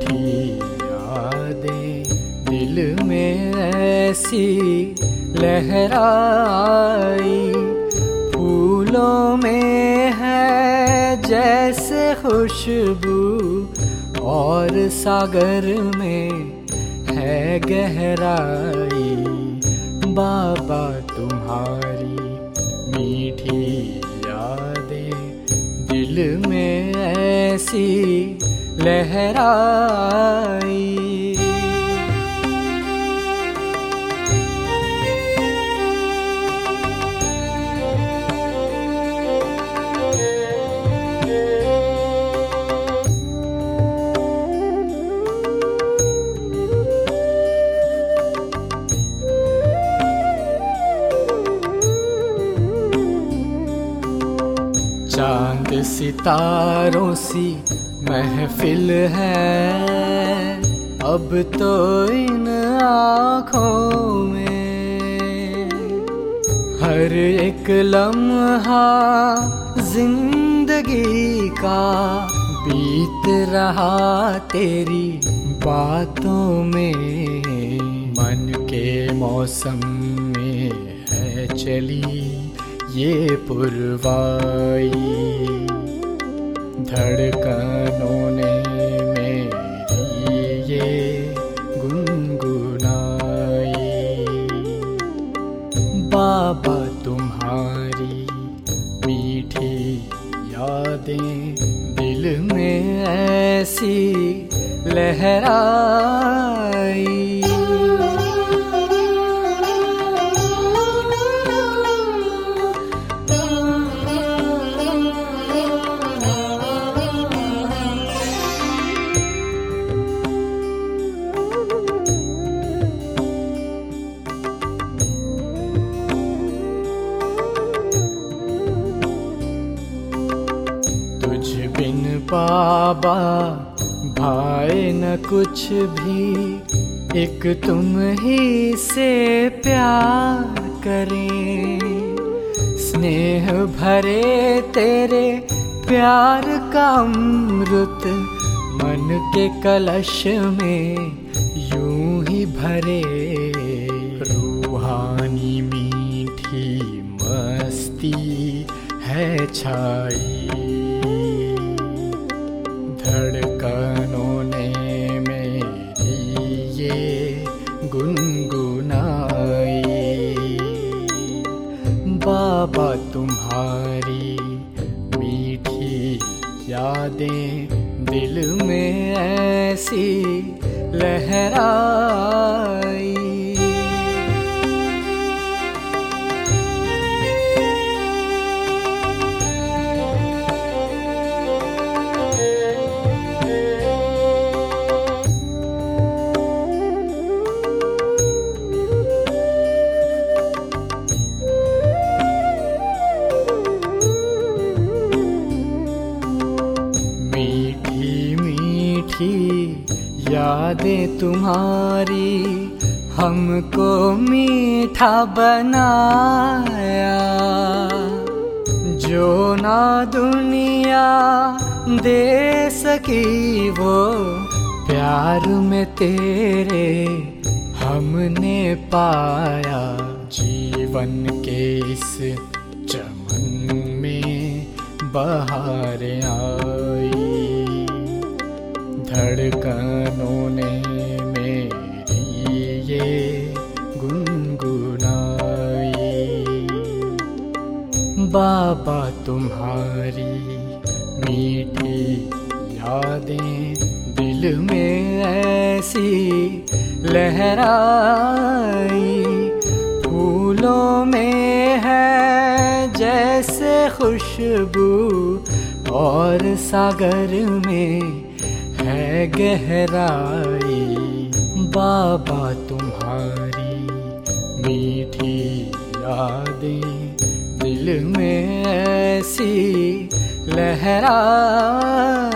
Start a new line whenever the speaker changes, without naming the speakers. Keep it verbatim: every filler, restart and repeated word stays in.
मीठी यादें दिल में ऐसी लहराई। फूलों में है जैसे खुशबू और सागर में है गहराई। बाबा तुम्हारी मीठी यादें दिल में ऐसी लहराई। चांद सितारों सी महफिल है अब तो इन आँखों में। हर एक लम्हा जिंदगी का बीत रहा तेरी बातों में। मन के मौसम में है चली ये पुरवाई। धड़कनों ने मेरी ये गुनगुनाई। बाबा तुम्हारी मीठी यादें दिल में ऐसी लहराई। बिन बाबा भाए न कुछ भी, एक तुम ही से प्यार करें। स्नेह भरे तेरे प्यार का अमृत मन के कलश में यूं ही भरे। रूहानी मीठी मस्ती है छाई। धड़कनों ने मेरी ये गुनगुनाई। बाबा तुम्हारी मीठी यादें दिल में ऐसी लहराई। यादें तुम्हारी हमको मीठा बनाया। जो ना दुनिया दे सकी वो प्यार में तेरे हमने पाया। जीवन के इस चमन में बहारें आई। धड़कनों ने मेरी ये गुनगुनाई। बाबा तुम्हारी मीठी यादें दिल में ऐसी लहराई। फूलों में है जैसे खुशबू और सागर में है गहराई। बाबा तुम्हारी मीठी यादें दिल में ऐसी लहराई।